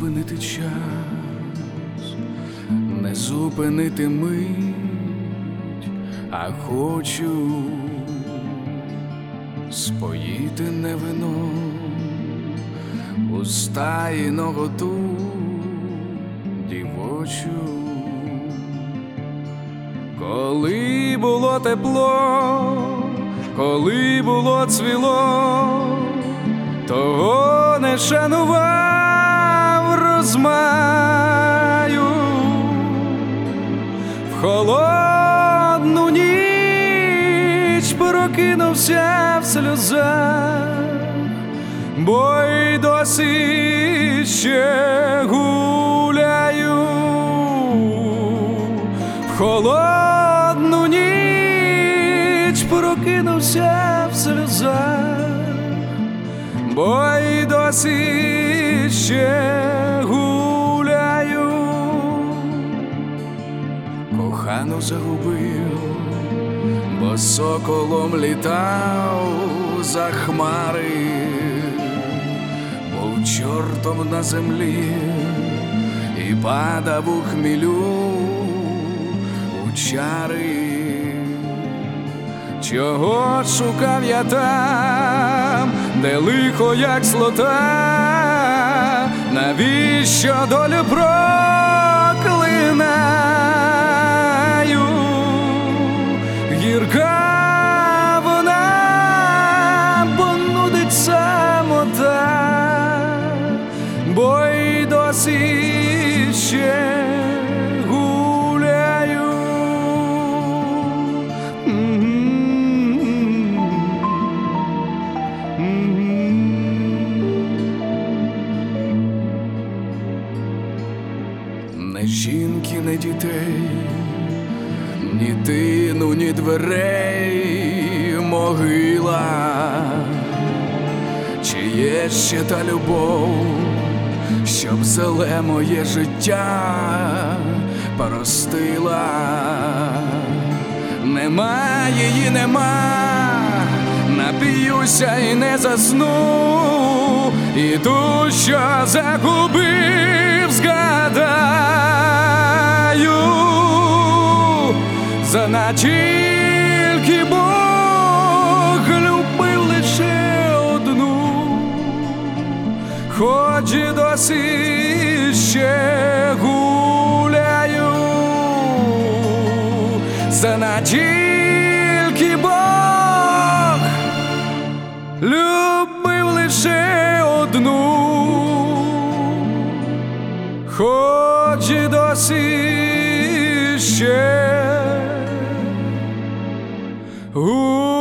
зупинити час, не зупинити мить, а хочу споїти не вино, уста і наготу дівочу. Коли було тепло, коли було цвіло, того не шанував розмаю. В холодну ніч прокинувся в сльозах, бо й досі ще гуляю. В холодну ніч прокинувся в сльозах, бо й досі ще гуляю. Кохану загубив, бо соколом літав за хмари, був чортом на землі і падав у хмілю у чари. Чого шукав я там, де лихо, як слота? Навіщо долю проклинаю? Гірка вона, бо нудить самота, бо й досі ще гуляю. Не жінки, не дітей, ні тину, ні дверей могила. Чи є ще та любов, щоб зеле моє життя поростила? Нема її, нема, нап'юся і не засну, і ту, що загубив, згадаю. Зна тільки Бог любив лише одну, хоч і досі ще гуляю. Зна тільки Бог любив лише одну, хоч і досі ще гуляю.